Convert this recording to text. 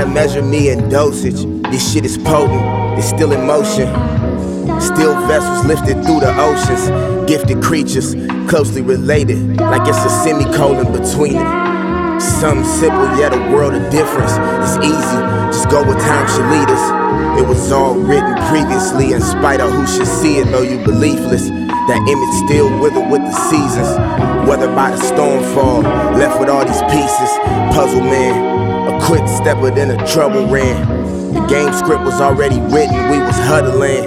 measure me in dosage. This shit is potent, it's still in motion. Still vessels lifted through the oceans. Gifted creatures, closely related, like it's a semicolon between it. Something simple, yet a world of difference. It's easy, just go where time should lead us. It was all written previously, in spite of who should see it, though you beliefless. That image still withered with the seasons, weathered by the stormfall, left with all these pieces. Puzzle man, a quick stepper, then a trouble ran. The game script was already written, we was huddling.